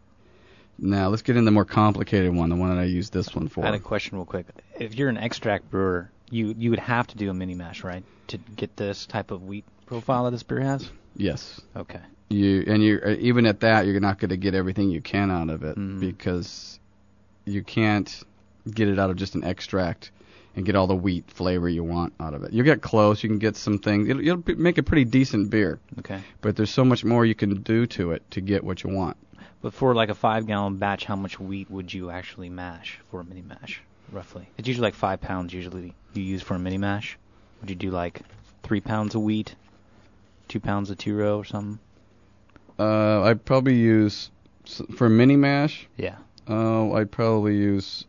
Now let's get into the more complicated one, the one that I use this one for. I had a question real quick. If you're an extract brewer, you you would have to do a mini mash, right, to get this type of wheat profile that this beer has? Yes. Okay. You and you even at that, you're not going to get everything you can out of it Mhm. because you can't get it out of just an extract and get all the wheat flavor you want out of it. You get close, you can get some things. It'll, it'll be- make a pretty decent beer, Okay. but there's so much more you can do to it to get what you want. But for like a five gallon batch, how much wheat would you actually mash for a mini mash, roughly? It's usually like five pounds usually you use for a mini mash. Would you do like three pounds of wheat, two pounds of two row or something? Uh, I'd probably use s- for a mini mash. Yeah. Uh, I'd probably use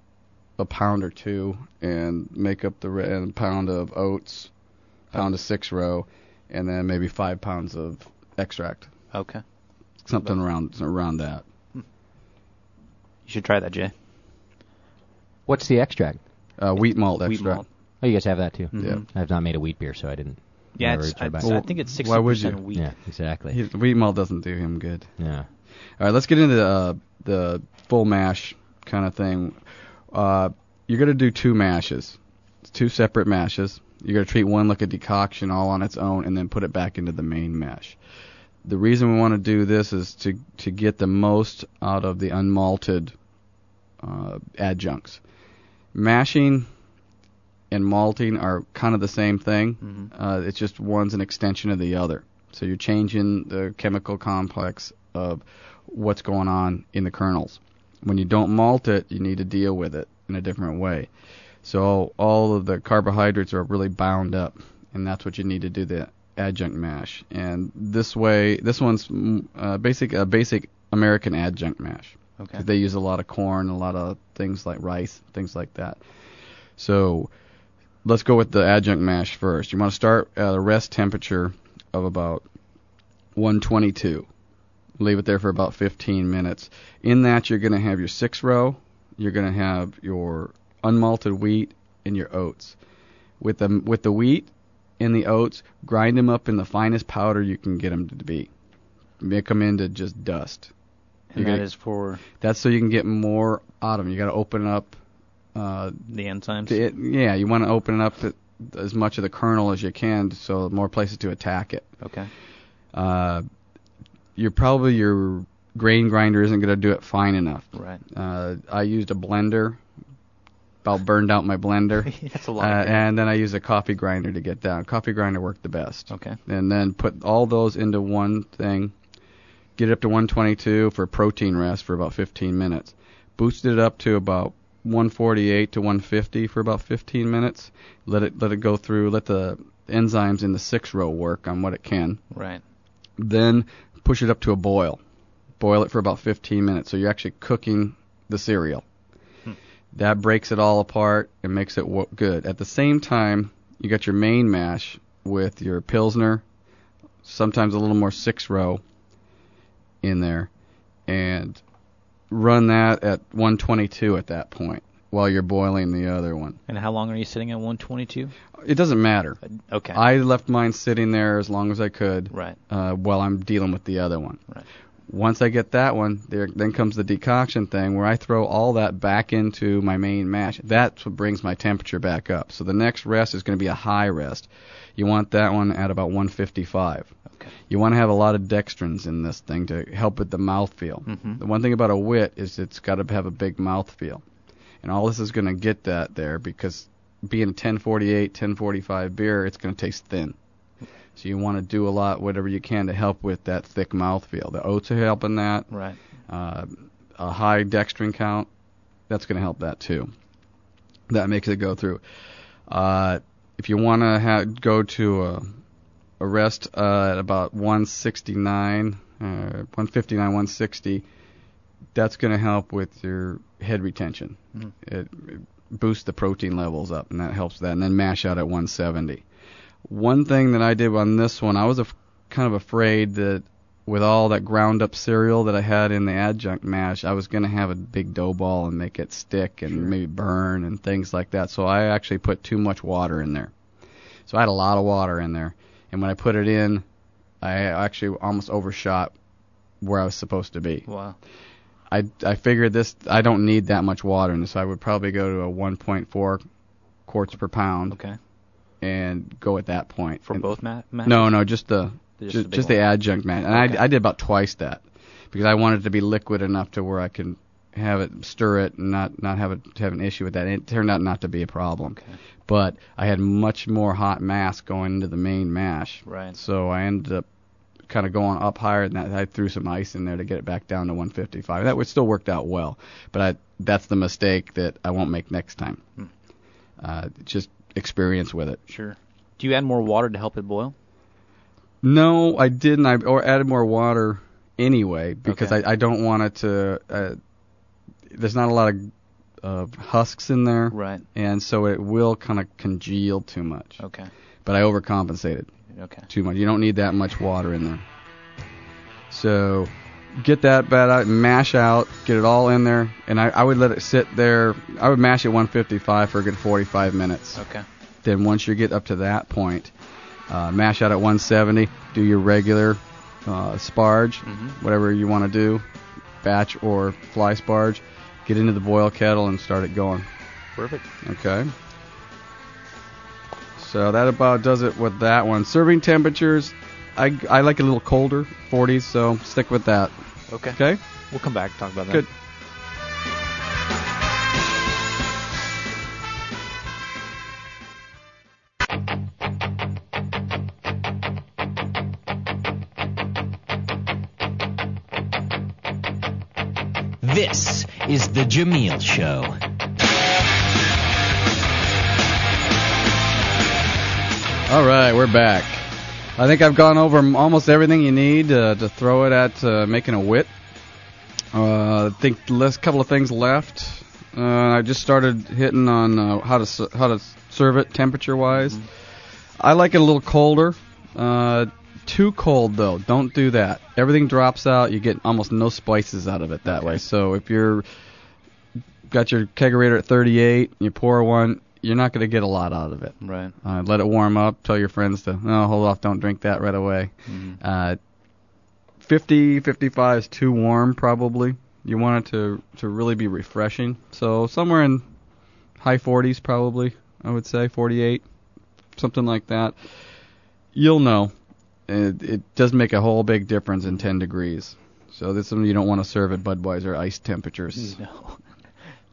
a pound or two and make up the re- and a pound of oats, pound of six row, and then maybe five pounds of extract. Okay. Something around around that. You should try that, Jay. What's the extract? Uh, wheat malt Wheat extract. malt. Oh, you guys have that too. Mhm. Yeah. I have not made a wheat beer, so I didn't. Yeah, never it's, tried it's, that. I think it's sixty Why would percent you? wheat. Yeah, exactly. He, wheat malt doesn't do him good. Yeah. All right, let's get into the, uh, the full mash kind of thing. Uh, you're gonna do two mashes, it's two separate mashes. You're gonna treat one like a decoction all on its own, and then put it back into the main mash. The reason we want to do this is to to get the most out of the unmalted uh, adjuncts. Mashing and malting are kind of the same thing. Mhm. Uh, it's just one's an extension of the other. So you're changing the chemical complex of what's going on in the kernels. When you don't malt it, you need to deal with it in a different way. So all of the carbohydrates are really bound up, and that's what you need to do the adjunct mash. And this way, this one's mm, uh, basic a basic American adjunct mash. Okay. 'Cause they use a lot of corn, a lot of things like rice, things like that. So let's go with the adjunct mash first. You want to start at a rest temperature of about one twenty-two. Leave it there for about fifteen minutes. In that, you're going to have your six row, you're going to have your unmalted wheat, and your oats. With the with the wheat and the oats, grind them up in the finest powder you can get them to be. Make them into just dust. And You're that gonna- is for That's so you can get more out of them. You got to open up. Uh, the enzymes? it, yeah, you want to open up it, as much of the kernel as you can, so more places to attack it. Okay. Uh, you're probably your grain grinder isn't going to do it fine enough. Right. Uh, I used a blender about burned out my blender. That's a lot. Uh, of and then I use a coffee grinder to get down. Coffee grinder worked the best. Okay. And then put all those into one thing. Get it up to one twenty-two for protein rest for about fifteen minutes. Boosted it up to about one forty-eight to one fifty for about fifteen minutes. Let it let it go through. Let the enzymes in the six row work on what it can. Right. Then push it up to a boil. Boil it for about fifteen minutes. So you're actually cooking the cereal. Hmm. That breaks it all apart and makes it w- good. At the same time, you got your main mash with your Pilsner, sometimes a little more six row in there, and run that at one twenty-two at that point while you're boiling the other one. And how long are you sitting at one twenty-two? It doesn't matter. Okay. I left mine sitting there as long as I could. Right. Uh, while I'm dealing with the other one. Right. Once I get that one, there then comes the decoction thing where I throw all that back into my main mash. That's what brings my temperature back up. So the next rest is going to be a high rest. You want that one at about one fifty-five. Okay. You want to have a lot of dextrins in this thing to help with the mouthfeel. Mm-hmm. The one thing about a wit is it's got to have a big mouthfeel. And all this is going to get that there because being a ten forty-eight, ten forty-five beer, it's going to taste thin. So you want to do a lot, whatever you can, to help with that thick mouthfeel. The oats are helping that. Right. Uh, a high dextrin count, that's going to help that too. That makes it go through. Uh, if you want to ha- go to a, a rest uh, at about one sixty-nine, uh, one fifty-nine, one sixty, that's going to help with your head retention. Mm. It, it boosts the protein levels up, and that helps that. And then mash out at one seventy. One thing that I did on this one, I was af- kind of afraid that with all that ground up cereal that I had in the adjunct mash, I was going to have a big dough ball and make it stick and sure. maybe burn and things like that. So I actually put too much water in there. So I had a lot of water in there. And when I put it in, I actually almost overshot where I was supposed to be. Wow. I, I figured this, I don't need that much water in this, so I would probably go to a one point four quarts per pound. Okay. And go at that point. For and both ma- mashes? No, no, just the Just just, the, just the adjunct mash. And Okay. I, I did about twice that because I wanted it to be liquid enough to where I can have it, stir it, and not not have it have an issue with that. And it turned out not to be a problem. Okay. But I had much more hot mass going into the main mash. Right. So I ended up kind of going up higher than that. I threw some ice in there to get it back down to one fifty-five. That would still worked out well, but I, that's the mistake that I won't make next time. Hmm. Uh, just experience with it. Sure. Do you add more water to help it boil? No, I didn't. I or added more water anyway because Okay. I, I don't want it to. Uh, there's not a lot of uh, husks in there, Right. and so it will kind of congeal too much. Okay. But I overcompensated Okay. too much. You don't need that much water in there. So get that bad out, mash out, get it all in there, and I, I would let it sit there. I would mash it one fifty-five for a good forty-five minutes. Okay. Then once you get up to that point, uh, mash out at one seventy, do your regular uh, sparge, Mm-hmm. whatever you want to do, batch or fly sparge, get into the boil kettle and start it going. Perfect. Okay. So that about does it with that one. Serving temperatures, I, I like it a little colder, forties, so stick with that. Okay. Okay? We'll come back and talk about that. Good. This is The Jameel Show. All right, we're back. I think I've gone over m- almost everything you need uh, to throw it at uh, making a wit. Uh, I think a couple of things left. Uh, I just started hitting on uh, how to s- how to serve it temperature-wise. Mm-hmm. I like it a little colder. Uh, too cold, though. Don't do that. Everything drops out. You get almost no spices out of it that Okay. way. So if you're got your kegerator at thirty-eight, you pour one, you're not going to get a lot out of it. Right. Uh, let it warm up. Tell your friends to, no, hold off, don't drink that right away. Mm-hmm. Uh, fifty, fifty-five is too warm, probably. You want it to, to really be refreshing. So somewhere in high forties, probably, I would say, forty-eight, something like that. You'll know. It, it does make a whole big difference in ten degrees. So this is something you don't want to serve at Budweiser ice temperatures. No.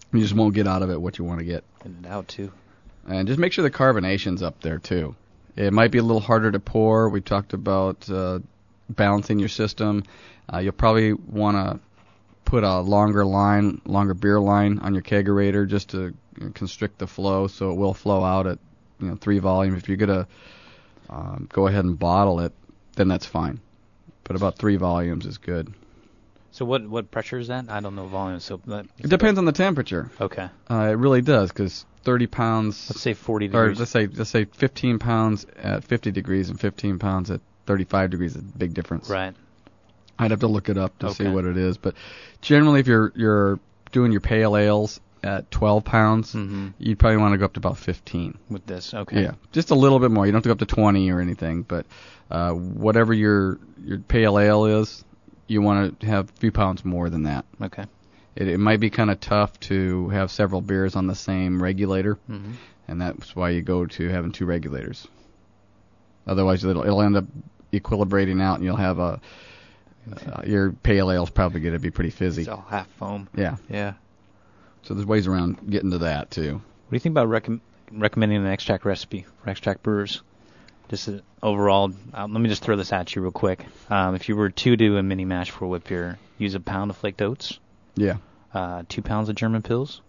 You just won't get out of it what you want to get. In and out too. And just make sure the carbonation's up there too. It might be a little harder to pour. We talked about uh, balancing your system. Uh, you'll probably want to put a longer line, longer beer line on your kegerator just to you know, constrict the flow, so it will flow out at you know three volume. If you're gonna um, go ahead and bottle it, then that's fine. But about three volumes is good. So what what pressure is that? I don't know volume. So that, It depends on the temperature. Okay. Uh, it really does, because thirty pounds. Let's say forty Or degrees. let's say let's say fifteen pounds at fifty degrees and fifteen pounds at thirty-five degrees is a big difference. Right. I'd have to look it up to Okay. see what it is, but generally, if you're you're doing your pale ales at twelve pounds, Mm-hmm. you'd probably want to go up to about fifteen. With this, okay. Yeah, just a little bit more. You don't have to go up to twenty or anything, but uh, whatever your your pale ale is, you want to have a few pounds more than that. Okay. It, it might be kind of tough to have several beers on the same regulator, Mm-hmm. and that's why you go to having two regulators. Otherwise, it'll, it'll end up equilibrating out, and you'll have a uh, your pale ale's probably going to be pretty fizzy. It's all half foam. Yeah. Yeah. So there's ways around getting to that too. What do you think about recom- recommending an extract recipe for extract brewers? Just a, overall, uh, let me just throw this at you real quick. Um, if you were to do a mini mash for whip beer, use a pound of flaked oats, Yeah. uh, two pounds of German pills,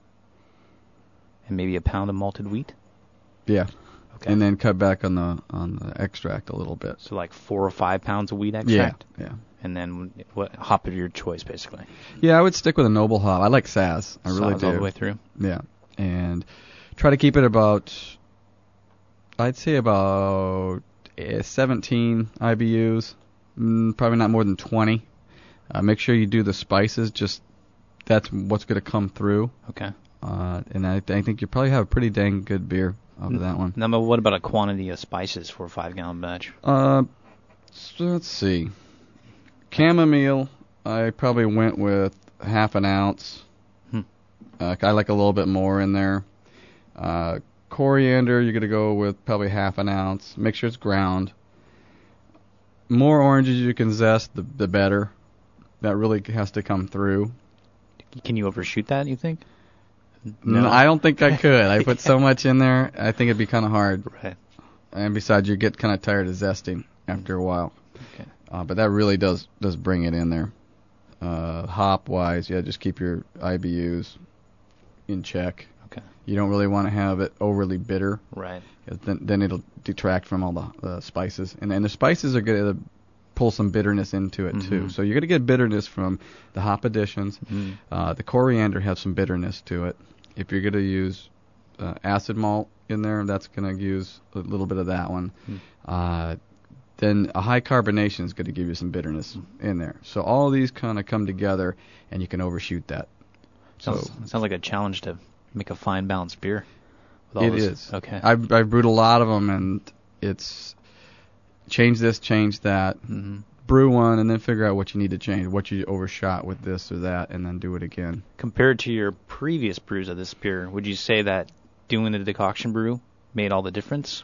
and maybe a pound of malted wheat. Yeah. Okay. And then cut back on the on the extract a little bit. So like four or five pounds of wheat extract. Yeah. Yeah. And then what hop of your choice, basically. Yeah, I would stick with a noble hop. I like Saaz. I really Saws do. all the way through. Yeah. And try to keep it about, I'd say about eh, seventeen I B Us. Mm, probably not more than twenty. Uh, make sure you do the spices. Just that's what's going to come through. Okay. Uh, and I, I think you probably have a pretty dang good beer out of that one. Now, but what about a quantity of spices for a five gallon batch? Uh, so let's see. Chamomile, I probably went with half an ounce. Hmm. Uh, I like a little bit more in there. Uh, coriander, you're going to go with probably half an ounce. Make sure it's ground. More oranges you can zest, the, the better. That really has to come through. Can you overshoot that, you think? No, I don't think I could. I put so much in there, I think it'd be kind of hard. Right. And besides, you get kind of tired of zesting after a while. Okay. Uh, but that really does does bring it in there. Uh, hop wise, yeah, just keep your I B Us in check. Okay. You don't really want to have it overly bitter. Right. 'Cause Then, then it'll detract from all the uh, spices, and and the spices are going to pull some bitterness into it too. Mhm. So you're going to get bitterness from the hop additions. Mm. Uh, the coriander has some bitterness to it. If you're going to use uh, acid malt in there, that's going to use a little bit of that one. Mm. Uh, then a high carbonation is going to give you some bitterness in there. So all of these kind of come together, and you can overshoot that. Sounds, So sounds like a challenge to make a fine balanced beer. With all it those. is. Okay. I've, I've brewed a lot of them, and it's change this, change that, hmm brew one, and then figure out what you need to change, what you overshot with this or that, and then do it again. Compared to your previous brews of this beer, would you say that doing the decoction brew made all the difference?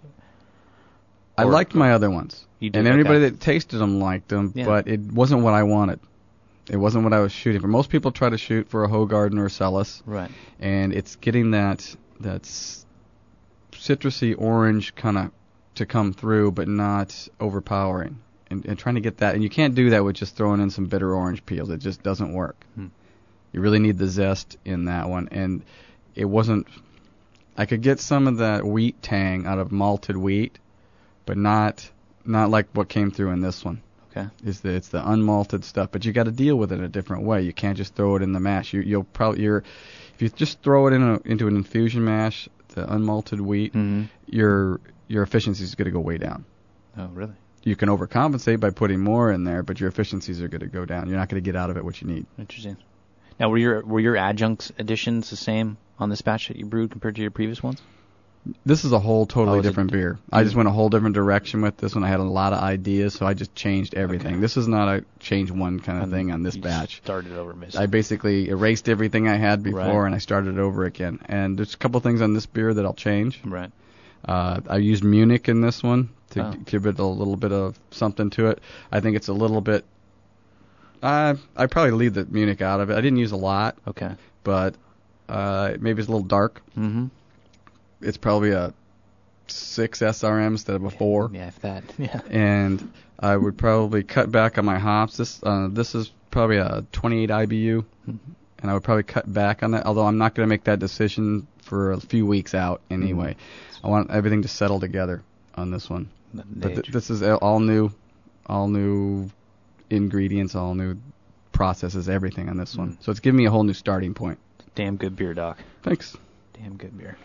I Or- liked my other ones, You did, and everybody okay. that tasted them liked them, Yeah. but it wasn't what I wanted. It wasn't what I was shooting for. Most people try to shoot for a Hoegaarden or a Celis, Right. and it's getting that that s- citrusy orange kind of to come through, but not overpowering. And, and trying to get that, and you can't do that with just throwing in some bitter orange peels. It just doesn't work. Hmm. You really need the zest in that one, and it wasn't. I could get some of that wheat tang out of malted wheat, but not not like what came through in this one. Okay. Is the it's the unmalted stuff, but you got to deal with it a different way. You can't just throw it in the mash. You, you'll probably you're if you just throw it in a, into an infusion mash, the unmalted wheat, hmm your your efficiency is going to go way down. Oh, really? You can overcompensate by putting more in there, but your efficiencies are going to go down. You're not going to get out of it what you need. Interesting. Now, were your were your adjuncts additions the same on this batch that you brewed compared to your previous ones? This is a whole totally Oh, is it- different beer. I just went a whole different direction with this one. I had a lot of ideas, so I just changed everything. Okay. This is not a change one kind of And thing on this you batch. Started over, basically. I basically erased everything I had before, Right. and I started over again. And there's a couple things on this beer that I'll change. Right. Uh, I used Munich in this one to Oh. g- give it a little bit of something to it. I think it's a little bit. I I probably leave the Munich out of it. I didn't use a lot, Okay. but Uh, maybe it's a little dark. Mm-hmm. It's probably a six S R M instead of a four. Yeah, if that. Yeah. And I would probably cut back on my hops. This uh, this is probably a twenty-eight I B U, Mhm. and I would probably cut back on that. Although I'm not going to make that decision for a few weeks out anyway. Mm-hmm. I want everything to settle together on this one. Nothing But th- age. this is all new, all new ingredients, all new processes, everything on this one. Mm. So it's giving me a whole new starting point. Damn good beer, Doc. Thanks. Damn good beer.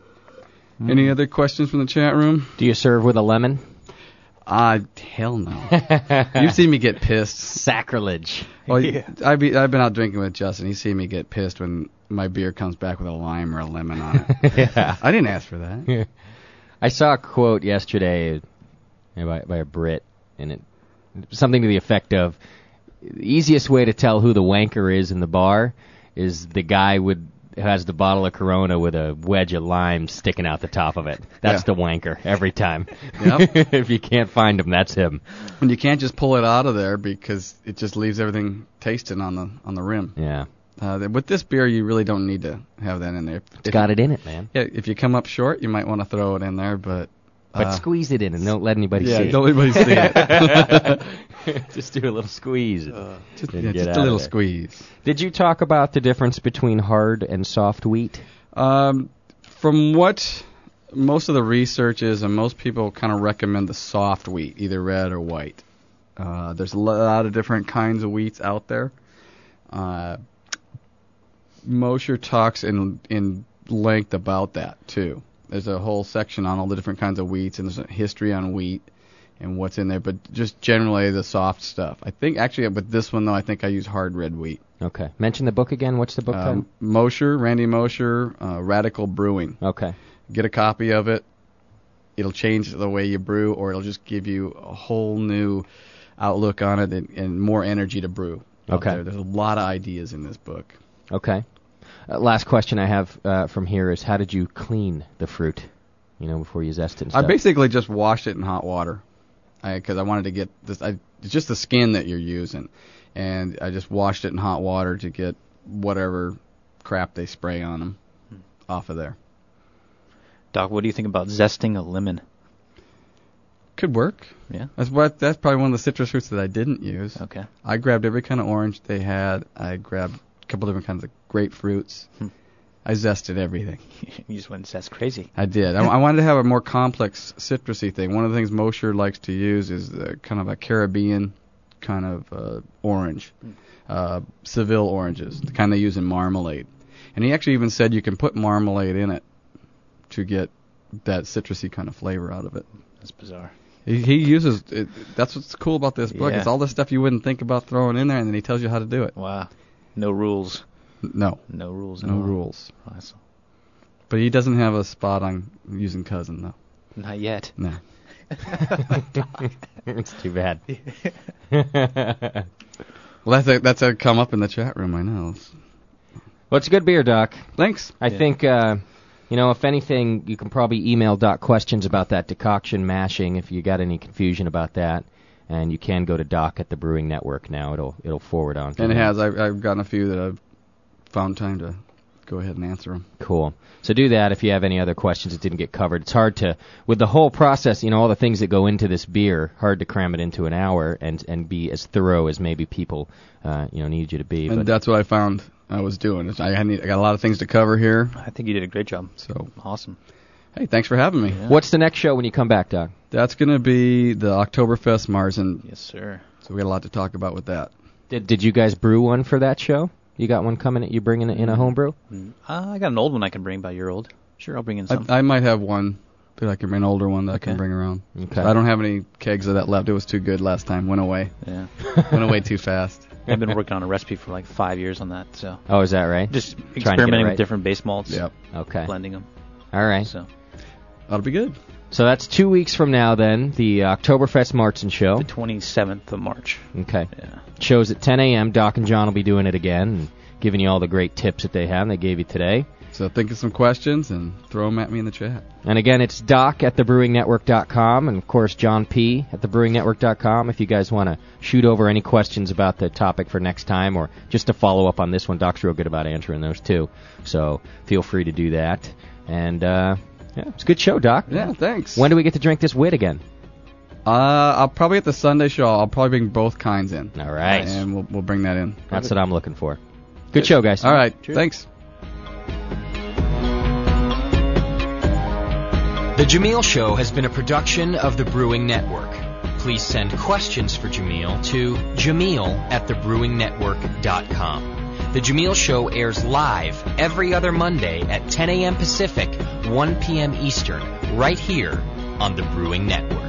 Any other questions from the chat room? Do you serve with a lemon? Uh, hell no. You've seen me get pissed. Sacrilege. Well, Yeah. I've, be, I've been out drinking with Justin. He's seen me get pissed when my beer comes back with a lime or a lemon on it. Yeah. I didn't ask for that. I saw a quote yesterday by, by a Brit, and it something to the effect of, the easiest way to tell who the wanker is in the bar is the guy with who has the bottle of Corona with a wedge of lime sticking out the top of it. That's Yeah. the wanker every time. Yep. If you can't find him, that's him. And you can't just pull it out of there because it just leaves everything tasting on the on the rim. Yeah. Uh, th- with this beer, you really don't need to have that in there. It's If- got it in it, man. Yeah, if you come up short, you might want to throw it in there, but But uh, squeeze it in and don't let anybody yeah, see don't let anybody see it. it. Just do a little squeeze. Just, and yeah, get just out a of little there. squeeze. Did you talk about the difference between hard and soft wheat? Um, from what most of the research is, and most people kind of recommend the soft wheat, either red or white. Uh, there's a lot of different kinds of wheats out there. Uh, Mosher talks in in length about that too. There's a whole section on all the different kinds of wheats, and there's a history on wheat and what's in there. But just generally the soft stuff. I think actually with this one though, I think I use hard red wheat. Okay. Mention the book again. What's the book Um, Mosher, Randy Mosher, uh, Radical Brewing. title? Okay. Get a copy of it. It'll change the way you brew, or it'll just give you a whole new outlook on it and, and more energy to brew. out Okay. there. There's a lot of ideas in this book. Okay. Uh, last question I have uh, from here is, how did you clean the fruit? You know, before you zest it and I stuff. basically just washed it in hot water, because I, I wanted to get this. I, it's just the skin that you're using, and I just washed it in hot water to get whatever crap they spray on them off of there. Doc, what do you think about zesting a lemon? Could work. Yeah. That's what. That's probably one of the citrus fruits that I didn't use. Okay. I grabbed every kind of orange they had. I grabbed a couple different kinds of grapefruits. Hmm. I zested everything. You just went zest crazy. I did. I, I wanted to have a more complex citrusy thing. One of the things Mosher likes to use is uh, kind of a Caribbean kind of uh, orange, uh, Seville oranges, the kind they use in marmalade. And he actually even said you can put marmalade in it to get that citrusy kind of flavor out of it. That's bizarre. He, he uses it. That's what's cool about this book. Yeah. It's all the stuff you wouldn't think about throwing in there, and then he tells you how to do it. Wow. No rules. No, No rules. at no all. rules. Awesome. But he doesn't have a spot on using cousin though. Not yet. No. It's too bad. Well, that's a, that's a come up in the chat room. I know. Well, it's a good beer, Doc. Thanks. I Yeah. think, uh, you know, if anything, you can probably email Doc questions about that decoction mashing if you got any confusion about that. And you can go to Doc at the Brewing Network now. It'll it'll forward on. to And it him. has. I've, I've gotten a few that I've found time to go ahead and answer them. Cool. So do that if you have any other questions that didn't get covered. It's hard to, with the whole process, you know, all the things that go into this beer, hard to cram it into an hour and and be as thorough as maybe people, uh, you know, need you to be. And But that's what I found I was doing. I had need, I got a lot of things to cover here. I think you did a great job. So, Awesome. hey, thanks for having me. Yeah. what's the next show when you come back, Doc? That's going to be the Oktoberfest Marzen. Yes, sir. So we got a lot to talk about with that. Did did you guys brew one for that show? You got one coming? You bringing it in a homebrew? Mm, Uh, I got an old one I can bring, about a year old. Sure, I'll bring in some. I, I might have one that I can bring, an older one that I can Okay. bring around. Okay. I don't have any kegs of that left. It was too good last time. Went away. yeah. Went away too fast. I've been working on a recipe for like five years on that, so Oh, is that right? just Trying to get it experimenting right. with different base malts, Yep. Okay. blending them. All right. So That'll be good. So that's two weeks from now, then, the Oktoberfest Martin show. the twenty-seventh of March. Okay. Yeah. Shows at ten a.m. Doc and John will be doing it again and giving you all the great tips that they have and they gave you today. So think of some questions and throw them at me in the chat. And again, it's Doc at the brewing network dot com, and of course John P. at the brewing network dot com. If you guys want to shoot over any questions about the topic for next time, or just to follow up on this one, Doc's real good about answering those too. So feel free to do that. And uh, yeah, it's a good show, Doc. Yeah, thanks. When do we get to drink this wit again? Uh, I'll probably at the Sunday show. I'll probably bring both kinds in. All right. And we'll we'll bring that in. That's what I'm looking for. Good, good. show, guys. All right. Cheers. Thanks. The Jameel Show has been a production of the Brewing Network. Please send questions for Jameel to jameel at the brewing network dot com. The Jameel Show airs live every other Monday at ten a.m. Pacific, one p.m. Eastern, right here on the Brewing Network.